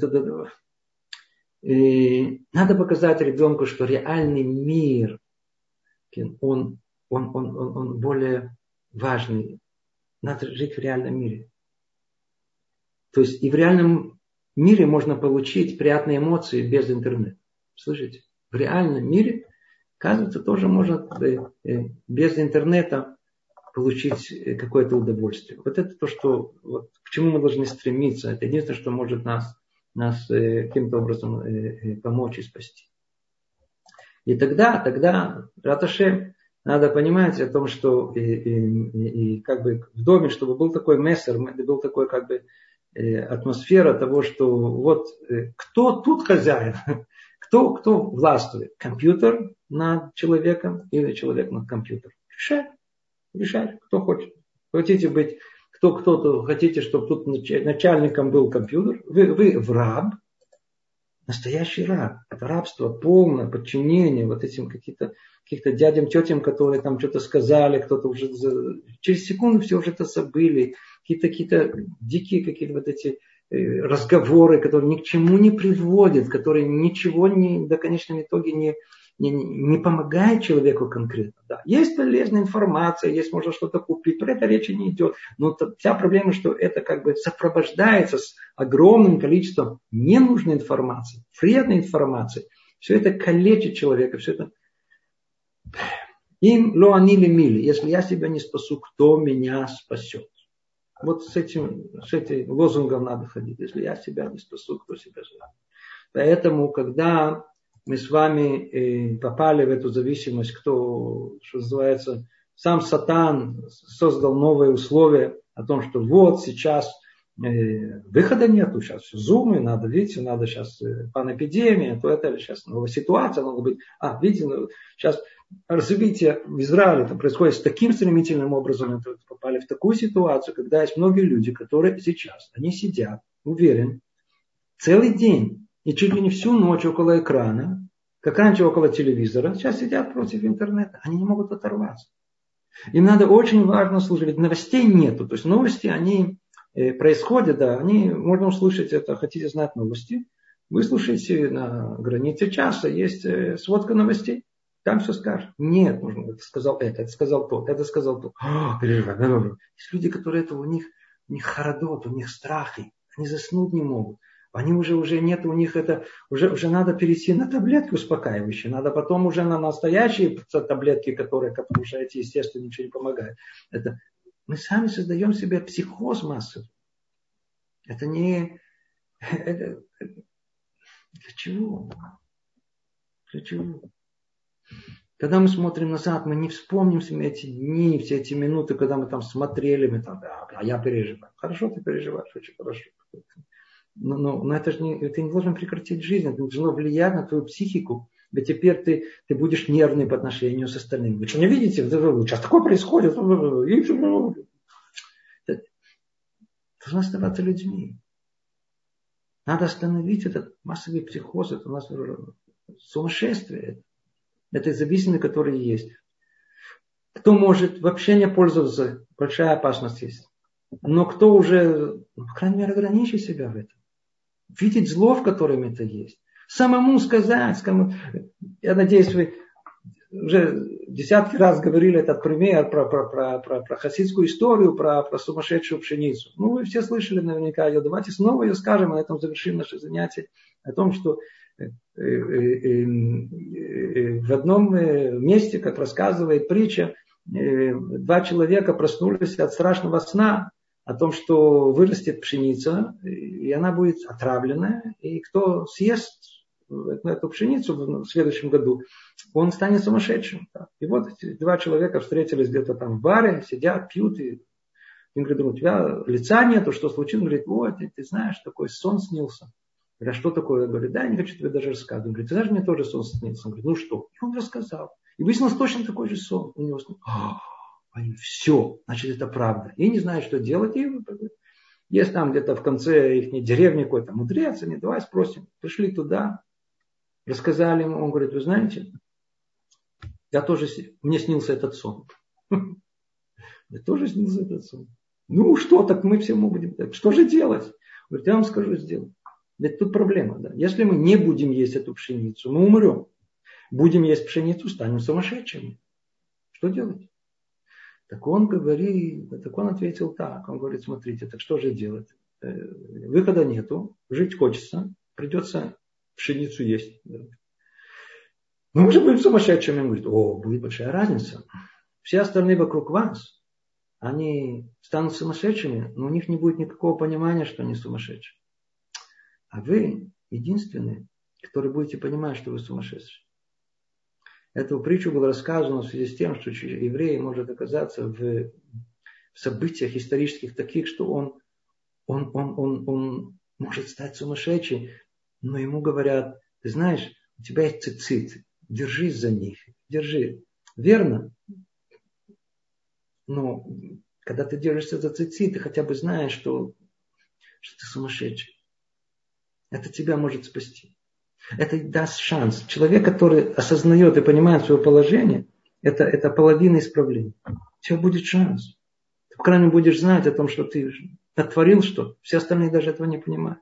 И надо показать ребенку, что реальный мир, он более важный. Надо жить в реальном мире. То есть и в реальном мире можно получить приятные эмоции без интернета. Слышите? В реальном мире, оказывается, тоже можно без интернета получить какое-то удовольствие. Вот это то, что, к чему мы должны стремиться. Это единственное, что может нас каким-то образом помочь и спасти. И тогда Раташем, надо понимать о том, что и как бы в доме, чтобы был такой мессер, был такой как бы атмосфера того, что кто тут хозяин, кто властвует, компьютер над человеком или человек над компьютером. Решай, кто хочет. Хотите быть, хотите, чтобы тут начальником был компьютер, вы раб. Настоящий раб. Это рабство, полное подчинение вот этим каких-то дядям, тетям, которые там что-то сказали, кто-то уже через секунду все уже это забыли. Какие-то дикие какие-то вот эти разговоры, которые ни к чему не приводят, которые ничего до конечном итоге не помогает человеку конкретно. Да. Есть полезная информация, есть можно что-то купить, про это речи не идет. Но вся проблема, что это как бы сопровождается с огромным количеством ненужной информации, вредной информации. Все это калечит человека, все это. Им ло они ли мили. Если я себя не спасу, кто меня спасет? Вот с этим лозунгом надо ходить. Если я себя не спасу, кто себя спасет? Поэтому, когда мы с вами попали в эту зависимость, что называется, сам Сатан создал новые условия о том, что вот сейчас выхода нету, сейчас все зумы, надо сейчас панэпидемия, то это сейчас новая ситуация, надо быть, видите, сейчас развитие в Израиле там происходит с таким стремительным образом, попали в такую ситуацию, когда есть многие люди, которые сейчас, они сидят, уверен, целый день, и чуть ли не всю ночь около экрана, как раньше около телевизора, сейчас сидят против интернета. Они не могут оторваться. Им надо очень важно слушать. Ведь новостей нету. То есть новости, они происходят, да, можно услышать это, хотите знать новости. Вы слушаете на границе часа, есть сводка новостей. Там все скажут. Нет, это сказал это сказал то, это сказал то. Переживай. Есть люди, которые у них харадот, у них страхи. Они заснуть не могут. Они уже нет, у них это, уже надо перейти на таблетки успокаивающие, надо потом уже на настоящие таблетки, которые, как кушаете, естественно, ничего не помогает. Мы сами создаем себе психоз массовый. Это не... для чего? Для чего? Когда мы смотрим назад, мы не вспомним себе эти дни, все эти минуты, когда мы там смотрели, я переживаю. Хорошо, ты переживаешь, очень хорошо. Но это же ты не должен прекратить жизнь, это должно влиять на твою психику. Ведь теперь ты будешь нервный по отношению с остальными. Вы что, не видите? Сейчас такое происходит. Должны оставаться людьми. Надо остановить этот массовый психоз. Это у нас сумасшествие. Это зависимые, которые есть. Кто может вообще не пользоваться, большая опасность есть. Но кто уже, по крайней мере, ограничит себя в этом. Видеть зло, в котором это есть. Самому сказать. Я надеюсь, вы уже десятки раз говорили этот пример про хасидскую историю, про сумасшедшую пшеницу. Ну, вы все слышали наверняка ее. Давайте снова ее скажем, и на этом завершим наше занятие. О том, что в одном месте, как рассказывает притча, два человека проснулись от страшного сна о том, что вырастет пшеница, и она будет отравленная, и кто съест эту пшеницу в следующем году, он станет сумасшедшим. И вот эти два человека встретились где-то там в баре, сидят, пьют, и им говорят, у тебя лица нету, что случилось? Он говорит, вот, ты знаешь, такой сон снился. Я говорю, а что такое? Я говорю, да, я не хочу тебе даже рассказывать. Он говорит, ты знаешь, мне тоже сон снился. Он говорит, ну что? И он рассказал. И выяснилось точно такой же сон. У него сон. Все, значит, это правда. И не знаю, что делать. И есть там где-то в конце их деревни какой-то мудрец, они давай спросим. Пришли туда, рассказали ему. Он говорит, вы знаете, мне снился этот сон. Мне тоже снился этот сон. Ну что, так мы всему будем. Так что же делать? Говорит, я вам скажу, сделать. Ведь тут проблема. Да? Если мы не будем есть эту пшеницу, мы умрем. Будем есть пшеницу, станем сумасшедшими. Что делать? Так он ответил так. Он говорит, смотрите, так что же делать? Выхода нету, жить хочется, придется пшеницу есть. Да. Но мы же будем сумасшедшими. Он говорит, будет большая разница. Все остальные вокруг вас, они станут сумасшедшими, но у них не будет никакого понимания, что они сумасшедшие. А вы единственные, которые будете понимать, что вы сумасшедшие. Эту притчу было рассказано в связи с тем, что еврей может оказаться в событиях исторических таких, что он может стать сумасшедшим, но ему говорят, ты знаешь, у тебя есть цицит, держись за них, держи. Верно? Но когда ты держишься за цицит, ты хотя бы знаешь, что ты сумасшедший. Это тебя может спасти. Это даст шанс. Человек, который осознает и понимает свое положение, это половина исправления. У тебя будет шанс. Ты, по крайней мере, будешь знать о том, что ты натворил что. Все остальные даже этого не понимают.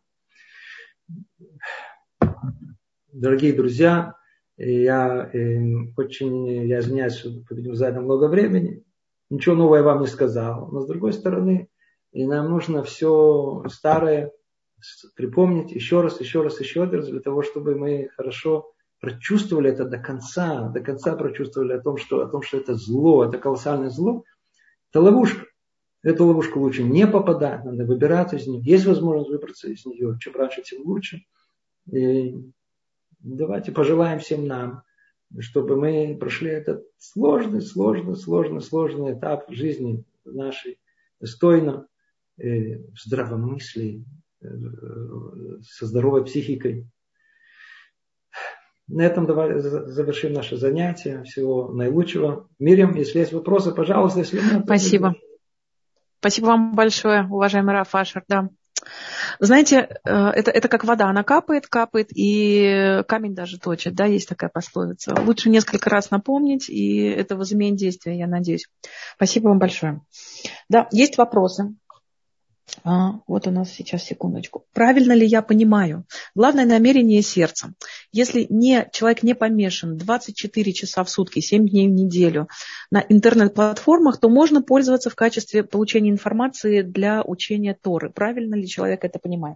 Дорогие друзья, я извиняюсь, что будем за это много времени. Ничего нового я вам не сказал. Но с другой стороны, нам нужно все старое припомнить еще раз, для того, чтобы мы хорошо прочувствовали это до конца прочувствовали о том, что это зло, это колоссальное зло, это ловушка. Эту ловушку лучше не попадать, надо выбираться из нее. Есть возможность выбраться из нее, чем раньше, тем лучше. И давайте пожелаем всем нам, чтобы мы прошли этот сложный этап жизни нашей достойно, в здравомыслии, со здоровой психикой. На этом давай завершим наше занятие. Всего наилучшего. Мирьям, если есть вопросы, пожалуйста, если нет. Спасибо. Спасибо вам большое, уважаемый Рав Ашер. Да. Знаете, это как вода, она капает, и камень даже точит, да, есть такая пословица. Лучше несколько раз напомнить, и это возымеет действие, я надеюсь. Спасибо вам большое. Да, есть вопросы. Вот у нас сейчас, секундочку. Правильно ли я понимаю? Главное намерение сердца. Если человек не помешан 24 часа в сутки, 7 дней в неделю на интернет-платформах, то можно пользоваться в качестве получения информации для учения Торы. Правильно ли человек это понимает?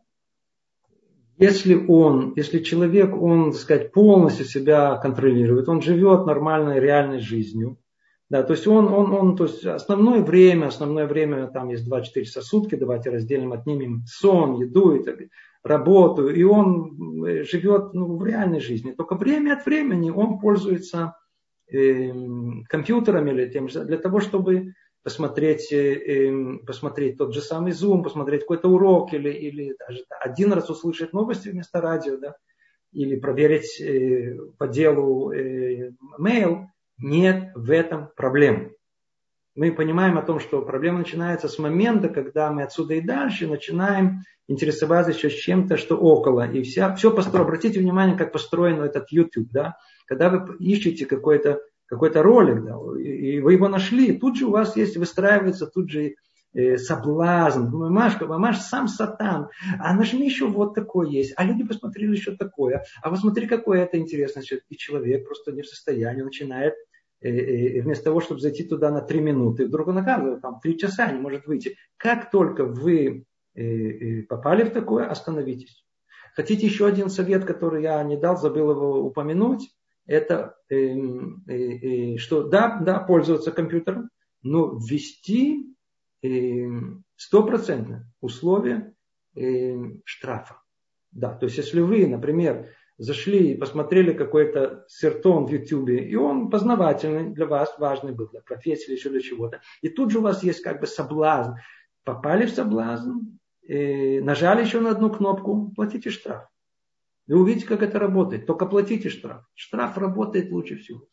Если человек, так сказать, полностью себя контролирует, он живет нормальной, реальной жизнью, да, то есть то есть основное время, там есть 24 часа в сутки, давайте разделим, отнимем сон, еду, работу, и он живет в реальной жизни. Только время от времени он пользуется компьютером или тем же, для того, чтобы посмотреть тот же самый Zoom, посмотреть какой-то урок, или даже один раз услышать новости вместо радио, да, или проверить по делу mail. Нет в этом проблем. Мы понимаем о том, что проблема начинается с момента, когда мы отсюда и дальше начинаем интересоваться еще чем-то, что около. И все построено. Обратите внимание, как построен этот YouTube. Да? Когда вы ищете какой-то ролик, да, и вы его нашли, тут же у вас выстраивается тут же соблазн. Мамаш сам сатан. А нажми еще вот такое есть. А люди посмотрели еще такое. А вот смотри, какое это интересно. И человек просто не в состоянии, начинает вместо того, чтобы зайти туда на 3 минуты, вдруг он оказывается, там 3 часа не может выйти. Как только вы попали в такое, остановитесь. Хотите еще один совет, который я не дал, забыл его упомянуть, это что да, пользоваться компьютером, но ввести 100% условия штрафа. Да, то есть если вы, например, зашли и посмотрели какой-то сертон в Ютубе, и он познавательный для вас, важный был для профессии или еще для чего-то, и тут же у вас есть как бы соблазн, попали в соблазн, нажали еще на одну кнопку, платите штраф. Вы увидите, как это работает. Только платите штраф. Штраф работает лучше всего.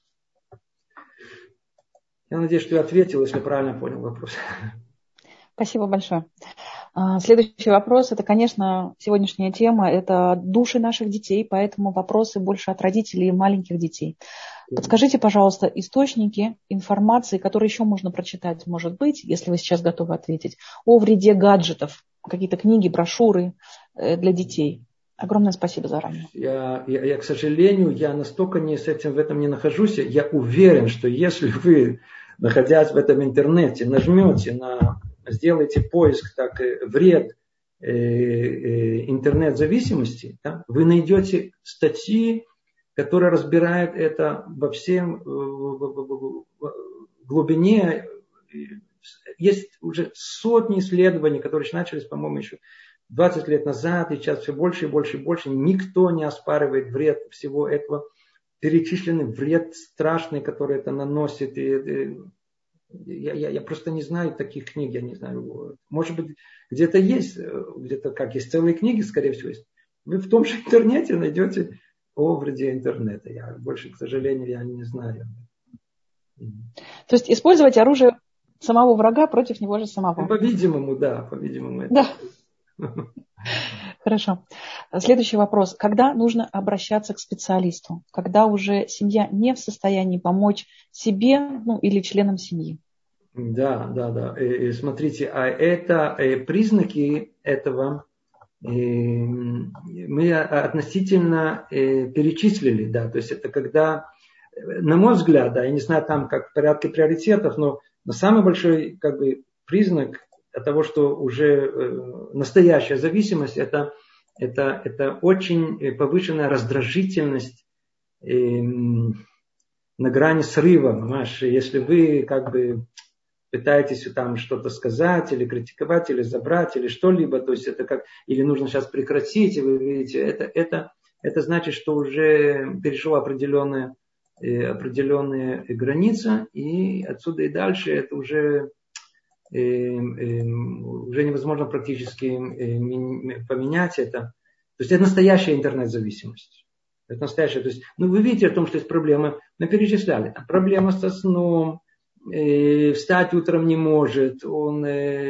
Я надеюсь, что я ответил, если правильно понял вопрос. Спасибо большое. Следующий вопрос, это, конечно, сегодняшняя тема, это души наших детей, поэтому вопросы больше от родителей и маленьких детей. Подскажите, пожалуйста, источники информации, которые еще можно прочитать, может быть, если вы сейчас готовы ответить, о вреде гаджетов, какие-то книги, брошюры для детей. Огромное спасибо заранее. Я, к сожалению, я настолько в этом не нахожусь. Я уверен, что если вы, находясь в этом интернете, нажмете сделаете поиск вред интернет-зависимости, да, вы найдете статьи, которые разбирают это во всем глубине. Есть уже сотни исследований, которые начались, по-моему, еще 20 лет назад, и сейчас все больше и больше и больше. Никто не оспаривает вред всего этого. Перечисленный вред страшный, который это наносит. Я просто не знаю таких книг, я не знаю. Может быть, где-то есть, есть целые книги, скорее всего, есть. Вы в том же интернете найдете о вреде интернета. Я больше, к сожалению, я не знаю. То есть использовать оружие самого врага против него же самого. По-видимому, да. По-видимому, это. Да. Хорошо. Следующий вопрос. Когда нужно обращаться к специалисту? Когда уже семья не в состоянии помочь себе, или членам семьи? Да. Смотрите, а это признаки этого мы относительно перечислили, да. То есть это когда, на мой взгляд, да, я не знаю там как в порядке приоритетов, но самый большой признак того, что уже настоящая зависимость, это очень повышенная раздражительность на грани срыва. Понимаешь? Если вы пытаетесь там что-то сказать, или критиковать, или забрать, или что-либо, то есть это или нужно сейчас прекратить, и вы видите, это значит, что уже перешло определенные границы, и отсюда и дальше это уже невозможно практически поменять это. То есть это настоящая интернет-зависимость. Это настоящая. То есть, вы видите о том, что есть проблемы. Мы перечисляли. Проблема со сном, встать утром не может, он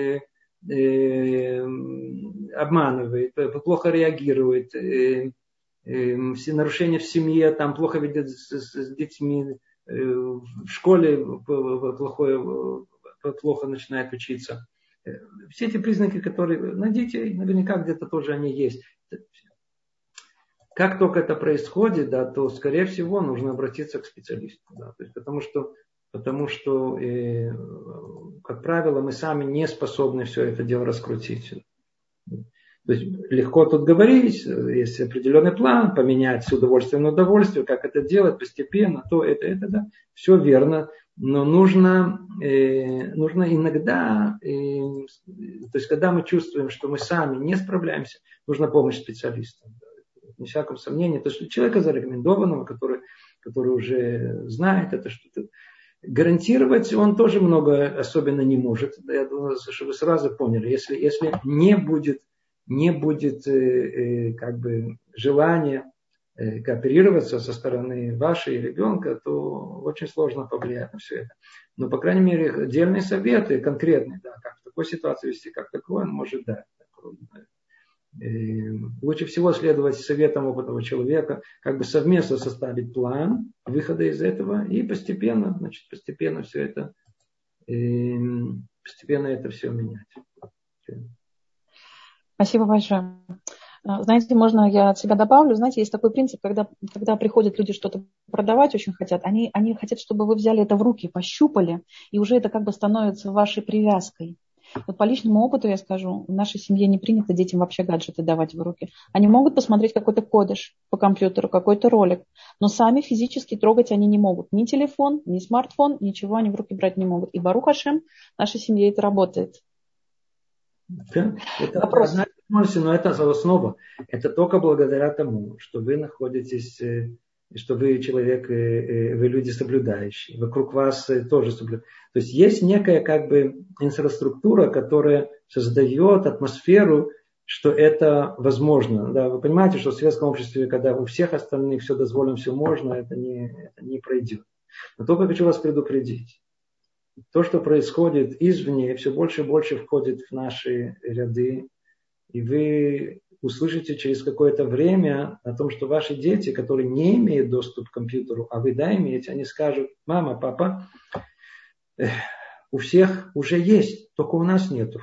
обманывает, плохо реагирует, все нарушения в семье, там плохо ведет с детьми, в школе плохо начинает учиться. Все эти признаки, которые на детей, наверняка где-то тоже они есть. Как только это происходит, да, то, скорее всего, нужно обратиться к специалисту. Да, то есть, потому что как правило, мы сами не способны все это дело раскрутить. То есть легко тут говорить, есть определенный план, поменять с удовольствием на удовольствие, как это делать постепенно, то это, да, все верно. Но нужно иногда, то есть когда мы чувствуем, что мы сами не справляемся, нужна помощь специалиста. Не всяком сомнении. То есть человека зарекомендованного, который уже знает это что-то. Гарантировать он тоже много особенно не может. Я думаю, что вы сразу поняли. Если не будет желания кооперироваться со стороны вашей ребенка, то очень сложно повлиять на все это. Но, по крайней мере, отдельные советы конкретные, да, как в такой ситуации вести, как такое, он может дать. Лучше всего следовать советам опытного человека, совместно составить план выхода из этого и постепенно все это постепенно это все менять. Спасибо большое. Знаете, можно я от себя добавлю? Знаете, есть такой принцип, когда приходят люди что-то продавать, очень хотят, они хотят, чтобы вы взяли это в руки, пощупали, и уже это как бы становится вашей привязкой. Вот по личному опыту я скажу, в нашей семье не принято детям вообще гаджеты давать в руки. Они могут посмотреть какой-то кодеш по компьютеру, какой-то ролик, но сами физически трогать они не могут. Ни телефон, ни смартфон, ничего они в руки брать не могут. И Барух Ашем, в нашей семье это работает. Да, это Вопрос. одна возможность, но это за основу. Это только благодаря тому, что вы находитесь, что вы человек, вы люди соблюдающие. Вокруг вас тоже соблюдают. То есть есть некая как бы инфраструктура, которая создает атмосферу, что это возможно. Да, вы понимаете, что в светском обществе, когда у всех остальных все дозволено, все можно, это не пройдет. Но только хочу вас предупредить. То, что происходит извне, все больше и больше входит в наши ряды. И вы услышите через какое-то время о том, что ваши дети, которые не имеют доступ к компьютеру, а вы да имеете, они скажут: мама, папа, у всех уже есть, только у нас нету.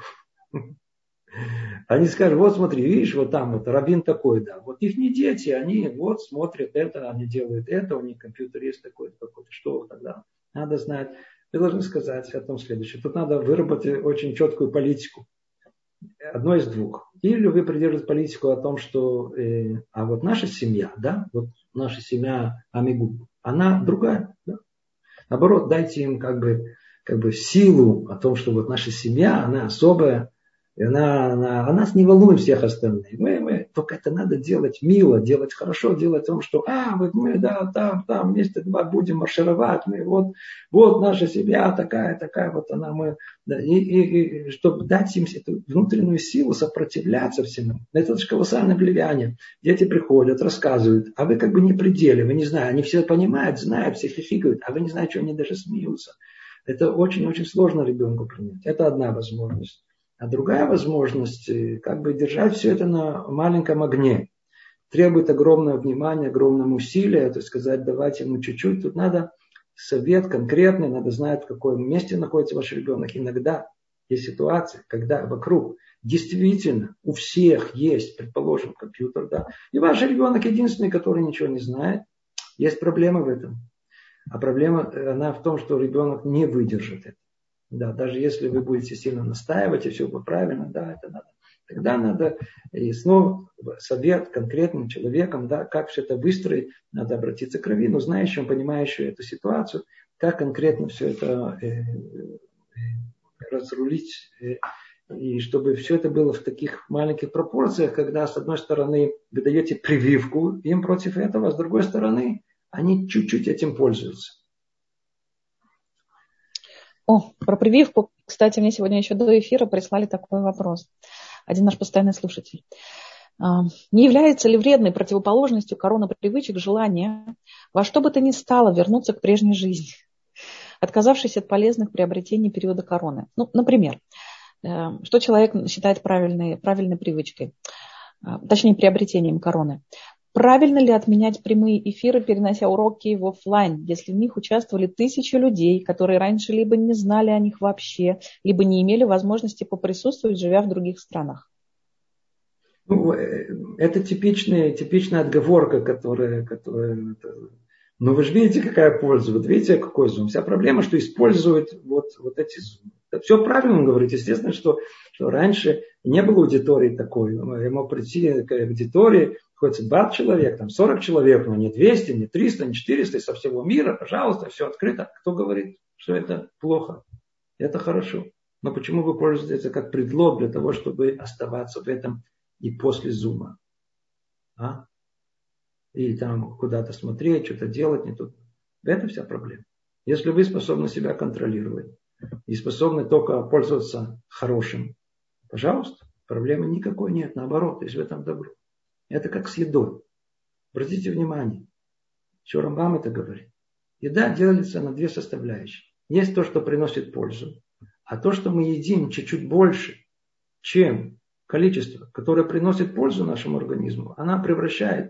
Они скажут: вот смотри, видишь, вот там вот раввин такой, да. Вот их не дети, они вот смотрят это, они делают это, у них компьютер есть такой-то, какой-то. Что тогда? Надо знать. Вы должны сказать о том следующее. Тут надо выработать очень четкую политику. Одно из двух. Или вы придерживаете политику о том, что а вот наша семья, да, вот наша семья Амигу, она другая. Да? Наоборот, дайте им как бы силу о том, что вот наша семья, она особая, и она нас не волнует всех остальных. Мы только это надо делать мило, делать хорошо, делать о том, что вот мы да, там вместе будем маршировать, мы вот наша семья такая, вот она, мы, да, и чтобы дать им эту внутреннюю силу сопротивляться всему. Это же колоссальное влияние. Дети приходят, рассказывают, а вы как бы не при деле, вы не знаете, они все понимают, знают, все хихикают, а вы не знаете, что они даже смеются. Это очень-очень сложно ребенку принять. Это одна возможность. А другая возможность, как бы держать все это на маленьком огне, требует огромного внимания, огромного усилия, то есть сказать, давайте ему чуть-чуть. Тут надо совет конкретный, надо знать, в каком месте находится ваш ребенок. Иногда есть ситуации, когда вокруг действительно у всех есть, предположим, компьютер, да, и ваш ребенок единственный, который ничего не знает. Есть проблема в этом. А проблема, она в том, что ребенок не выдержит это. Да, даже если вы будете сильно настаивать, и все будет правильно, да, это надо. Тогда надо и снова совет конкретным человеком, да, как все это выстроить, надо обратиться к раввину, знающему, понимающему эту ситуацию, как конкретно все это разрулить, и чтобы все это было в таких маленьких пропорциях, когда с одной стороны вы даете прививку им против этого, а с другой стороны они чуть-чуть этим пользуются. Про прививку, кстати, мне сегодня еще до эфира прислали такой вопрос. Один наш постоянный слушатель. Не является ли вредной противоположностью коронапривычек желание во что бы то ни стало вернуться к прежней жизни, отказавшись от полезных приобретений периода короны? Ну, например, что человек считает правильной привычкой, точнее, приобретением короны? Правильно ли отменять прямые эфиры, перенося уроки в офлайн, если в них участвовали тысячи людей, которые раньше либо не знали о них вообще, либо не имели возможности поприсутствовать, живя в других странах? Ну, это типичная отговорка, которая... Но вы же видите, какая польза, вот видите, какой зум. Вся проблема, что используют вот эти зумы. Все правильно он говорит. Естественно, что раньше не было аудитории такой. Я мог прийти к аудитории, хоть 20 человек, там 40 человек, но не 200, не 300, не 400, со всего мира, пожалуйста, все открыто. Кто говорит, что это плохо? Это хорошо. Но почему вы пользуетесь это как предлог для того, чтобы оставаться в этом и после зума? И там куда-то смотреть, что-то делать не тут. Это вся проблема. Если вы способны себя контролировать и способны только пользоваться хорошим, пожалуйста, проблемы никакой нет. Наоборот, есть в этом добро. Это как с едой. Обратите внимание, что Рамбам это говорит. Еда делится на две составляющие. Есть то, что приносит пользу, а то, что мы едим чуть-чуть больше, чем количество, которое приносит пользу нашему организму, она превращает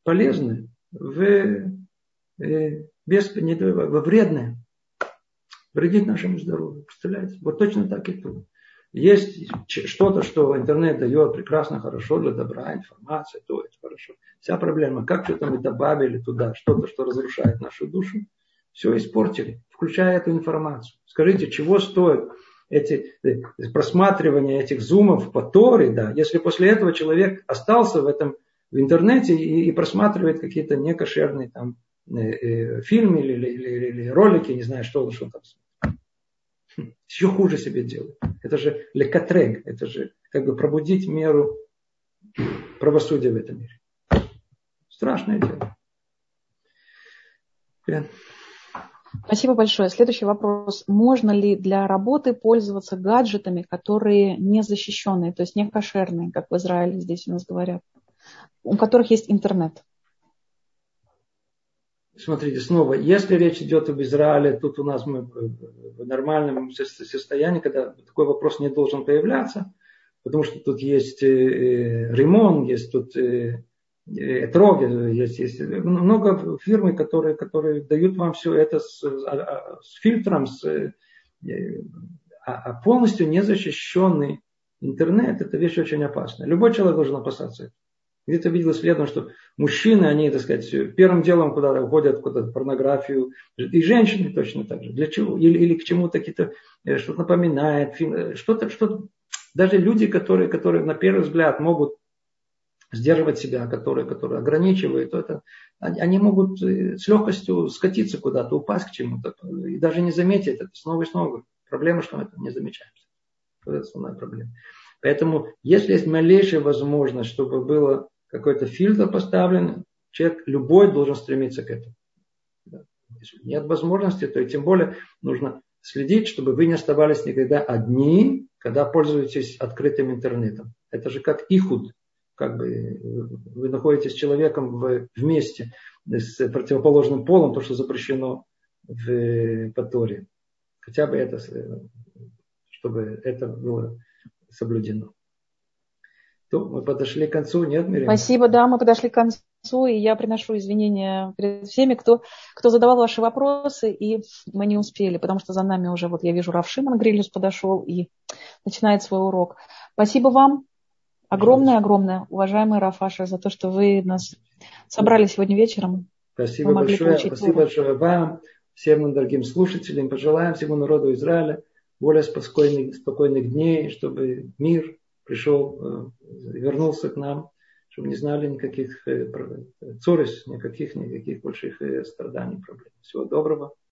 полезное во вредное. вредит нашему здоровью. Представляете? Вот точно так и тут. Есть что-то, что интернет дает прекрасно, хорошо для добра, информация, то это хорошо. Вся проблема, как что-то мы добавили туда, что-то, что разрушает нашу душу, все испортили, включая эту информацию. Скажите, чего стоит просматривание этих зумов по Торе, да, если после этого человек остался в интернете и просматривает какие-то некошерные там фильмы или ролики, не знаю, что там. Еще хуже себе делает. Это же лекатрек, это же как бы пробудить меру правосудия в этом мире. Страшное дело. Спасибо большое. Следующий вопрос. Можно ли для работы пользоваться гаджетами, которые не защищенные, то есть не кошерные, как в Израиле здесь у нас говорят, у которых есть интернет? Смотрите, снова, если речь идет об Израиле, тут у нас мы в нормальном состоянии, когда такой вопрос не должен появляться, потому что тут есть ремонт, есть тут этрог, есть много фирм, которые дают вам все это с фильтром, а полностью незащищенный интернет, это вещь очень опасная. Любой человек должен опасаться этого. Где-то видел исследование, что мужчины, они, так сказать, первым делом куда-то уходят в порнографию, и женщины точно так же. Для чего? Или к чему-то какие-то, что-то напоминает, что даже люди, которые на первый взгляд могут сдерживать себя, которые ограничивают это, они могут с легкостью скатиться куда-то, упасть к чему-то, и даже не заметить это снова и снова. Проблема, что мы это не замечаем. Это основная проблема. Поэтому, если есть малейшая возможность, чтобы было какой-то фильтр поставлен, человек любой должен стремиться к этому. Если нет возможности, то и тем более нужно следить, чтобы вы не оставались никогда одни, когда пользуетесь открытым интернетом. Это же как ихуд. Как бы вы находитесь с человеком вместе с противоположным полом, то, что запрещено в Торе. Хотя бы это, чтобы это было соблюдено. То мы подошли к концу, нет, Мирим? Спасибо, да, мы подошли к концу, и я приношу извинения перед всеми, кто задавал ваши вопросы, и мы не успели, потому что за нами уже, вот я вижу, Рав Шимон Грильюс подошел и начинает свой урок. Спасибо вам, огромное, уважаемый Рав Ашер, за то, что вы нас собрали сегодня вечером. Спасибо большое вам, всем дорогим слушателям, пожелаем всему народу Израиля более спокойных дней, чтобы мир пришел, вернулся к нам, чтобы не знали никаких цорис, никаких больших страданий, проблем. Всего доброго.